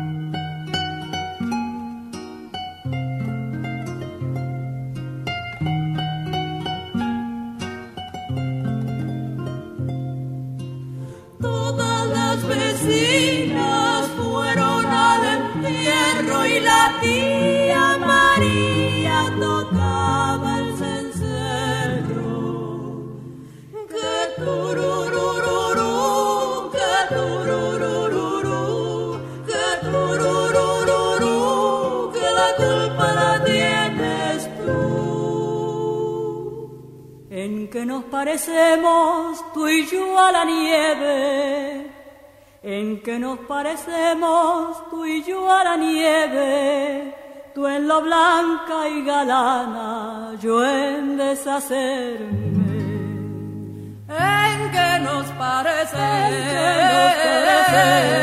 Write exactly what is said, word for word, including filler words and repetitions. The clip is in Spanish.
Todas las vecinas fueron al entierro y la tía María tocaba el cencerro. Que tururururú, que tururururú, que tururururú, que la culpa la tienes tú. En que nos parecemos tú y yo a la nieve, en que nos parecemos tú y yo a la nieve, tú en lo blanca y galana, yo en deshacerme. En que nos parecemos, en que nos parecemos